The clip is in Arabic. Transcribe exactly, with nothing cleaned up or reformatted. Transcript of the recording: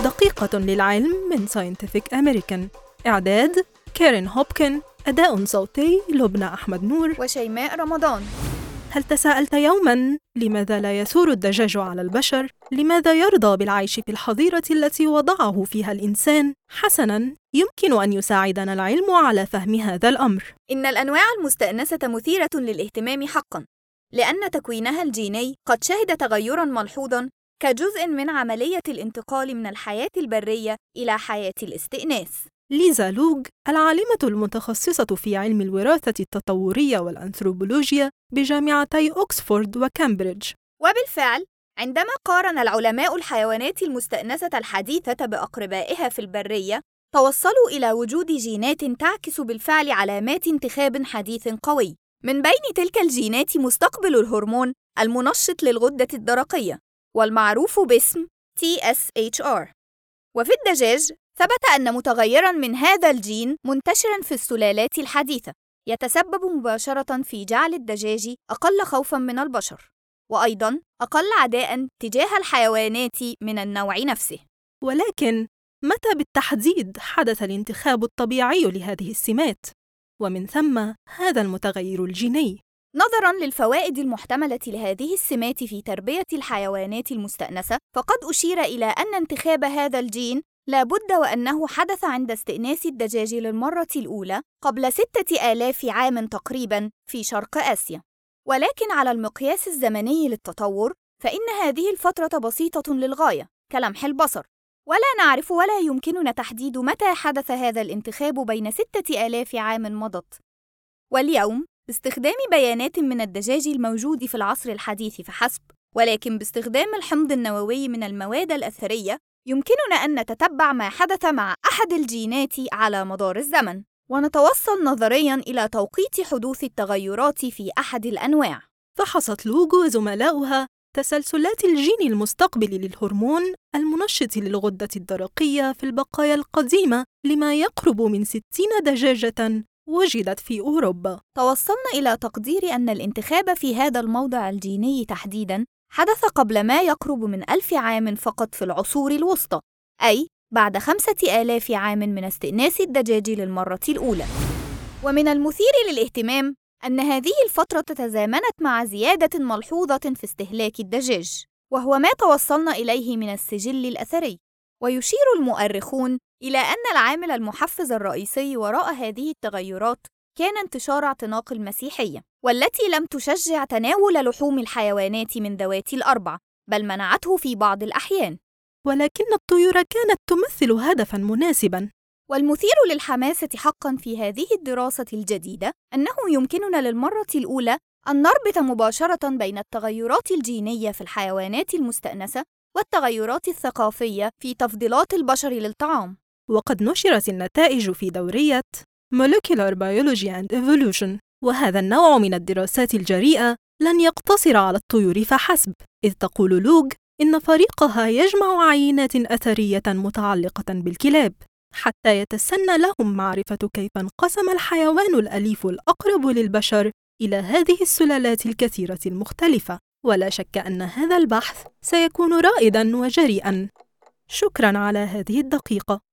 دقيقة للعلم من Scientific American. إعداد كارين هوبكن. أداء صوتي لبنى أحمد نور وشيماء رمضان. هل تساءلت يوماً لماذا لا يثور الدجاج على البشر؟ لماذا يرضى بالعيش في الحظيرة التي وضعه فيها الإنسان؟ حسناً، يمكن أن يساعدنا العلم على فهم هذا الأمر. إن الأنواع المستأنسة مثيرة للاهتمام حقاً، لأن تكوينها الجيني قد شهد تغيراً ملحوظاً كجزء من عملية الانتقال من الحياة البرية إلى حياة الاستئناس. ليزا لوغ، العالمة المتخصصة في علم الوراثة التطورية والأنثروبولوجيا بجامعتي أوكسفورد وكامبريدج. وبالفعل، عندما قارن العلماء الحيوانات المستأنسة الحديثة بأقربائها في البرية، توصلوا إلى وجود جينات تعكس بالفعل علامات انتخاب حديث قوي. من بين تلك الجينات مستقبل الهرمون المنشط للغدة الدرقية، والمعروف باسم تي إس إتش آر. وفي الدجاج، ثبت أن متغيراً من هذا الجين منتشراً في السلالات الحديثة يتسبب مباشرة في جعل الدجاج أقل خوفاً من البشر، وأيضاً أقل عداءً تجاه الحيوانات من النوع نفسه. ولكن متى بالتحديد حدث الانتخاب الطبيعي لهذه السمات؟ ومن ثم هذا المتغير الجيني؟ نظراً للفوائد المحتملة لهذه السمات في تربية الحيوانات المستأنسة، فقد أشير إلى أن انتخاب هذا الجين لا بد وأنه حدث عند استئناس الدجاج للمرة الأولى قبل ستة آلاف عام تقريباً في شرق آسيا. ولكن على المقياس الزمني للتطور، فإن هذه الفترة بسيطة للغاية كلمح البصر، ولا نعرف ولا يمكننا تحديد متى حدث هذا الانتخاب بين ستة آلاف عام مضت. واليوم، باستخدام بيانات من الدجاج الموجود في العصر الحديث فحسب، ولكن باستخدام الحمض النووي من المواد الأثرية، يمكننا أن نتتبع ما حدث مع أحد الجينات على مدار الزمن، ونتوصل نظرياً إلى توقيت حدوث التغيرات في أحد الأنواع. فحصت لوغ وزملاؤها تسلسلات الجين المستقبل للهرمون المنشط للغدة الدرقية في البقايا القديمة لما يقرب من ستين دجاجة وجدت في أوروبا. توصلنا إلى تقدير أن الانتخاب في هذا الموضع الجيني تحديداً حدث قبل ما يقرب من ألف عام فقط في العصور الوسطى، أي بعد خمسة آلاف عام من استئناس الدجاج للمرة الأولى. ومن المثير للاهتمام أن هذه الفترة تزامنت مع زيادة ملحوظة في استهلاك الدجاج، وهو ما توصلنا إليه من السجل الأثري. ويشير المؤرخون إلى أن العامل المحفز الرئيسي وراء هذه التغيرات كان انتشار اعتناق المسيحية، والتي لم تشجع تناول لحوم الحيوانات من ذوات الأربع، بل منعته في بعض الأحيان. ولكن الطيور كانت تمثل هدفاً مناسباً. والمثير للحماسة حقاً في هذه الدراسة الجديدة أنه يمكننا للمرة الأولى أن نربط مباشرة بين التغيرات الجينية في الحيوانات المستأنسة والتغيرات الثقافية في تفضيلات البشر للطعام. وقد نشرت النتائج في دورية Molecular Biology and Evolution، وهذا النوع من الدراسات الجريئة لن يقتصر على الطيور فحسب، إذ تقول لوغ إن فريقها يجمع عينات أثرية متعلقة بالكلاب حتى يتسنى لهم معرفة كيف انقسم الحيوان الأليف الأقرب للبشر إلى هذه السلالات الكثيرة المختلفة. ولا شك أن هذا البحث سيكون رائداً وجريئاً. شكراً على هذه الدقيقة.